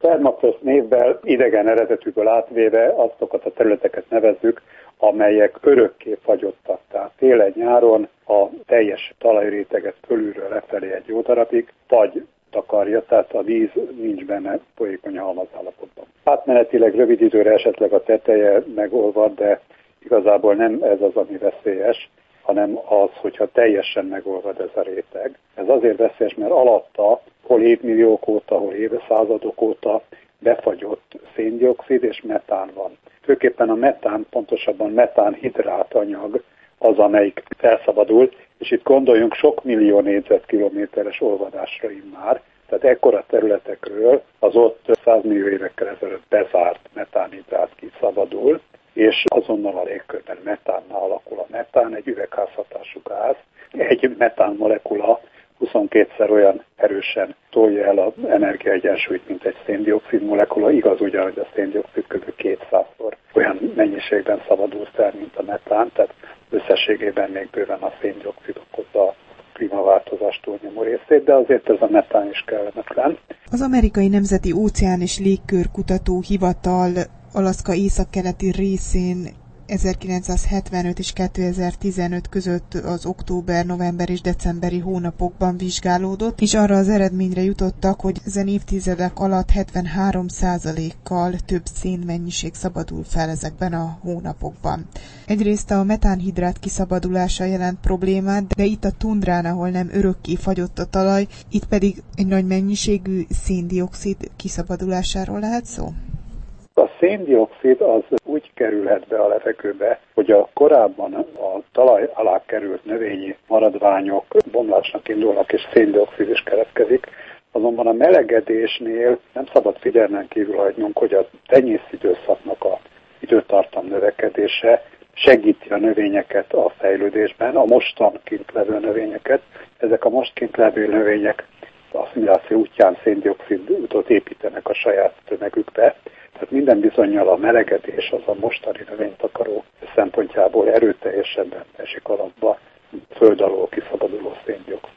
Permafrost névvel idegen eredetűből átvéve azokat a területeket nevezzük, amelyek örökké fagyottak. Tehát télen-nyáron a teljes talajréteget fölülről lefelé egy jó darabig fagy takarja, tehát a víz nincs benne folyékony halmazállapotban. Átmenetileg rövid időre esetleg a teteje megolvad, de igazából nem ez az, ami veszélyes, hanem az, hogyha teljesen megolvad ez a réteg. Ez azért veszélyes, mert alatta hol évmilliók óta, hol évszázadok óta befagyott széndioxid és metán van. Főképpen a metán, pontosabban metánhidrát anyag az, amelyik felszabadul, és itt gondoljunk sok millió négyzetkilométeres olvadásra immár, tehát ekkora területekről az ott 100 millió évekkel ezelőtt bezárt metánhidrát kiszabadul, és azonnal a légkörben metánnál alakul a metán, egy üvegházhatású gáz. Egy metán molekula 22-szer olyan erősen tolja el az energiaegyensúlyt, mint egy széndioxid molekula. Igaz ugyan, hogy a széndioxid kb. 200-szor olyan mennyiségben szabadul fel, mint a metán, tehát összességében még bőven a széndioxid okozza a klímaváltozás túlnyomó részét, de azért ez a metán is kellemetlen. Az Amerikai Nemzeti Óceán és Légkörkutató Hivatal Alaszka északkeleti részén 1975 és 2015 között az október, november és decemberi hónapokban vizsgálódott, és arra az eredményre jutottak, hogy ezen évtizedek alatt 73%-kal több szénmennyiség szabadul fel ezekben a hónapokban. Egyrészt a metánhidrát kiszabadulása jelent problémát, de itt a tundrán, ahol nem örökké fagyott a talaj, itt pedig egy nagy mennyiségű széndioxid kiszabadulásáról lehet szó? A széndioxid az úgy kerülhet be a levegőbe, hogy a korábban a talaj alá került növényi maradványok bomlásnak indulnak, és széndioxid is keletkezik. Azonban a melegedésnél nem szabad figyelmen kívül hagynunk, hogy a tenyészidőszaknak a időtartam növekedése segíti a növényeket a fejlődésben, a mostan kint levő növényeket. Ezek a most kint levő növények asszimiláció útján széndioxidot építenek a saját tömegükbe. Tehát minden bizonnyal a melegedés az a mostani növénytakaró szempontjából erőteljesebben esik alapba föld alól kiszabaduló széndioxid.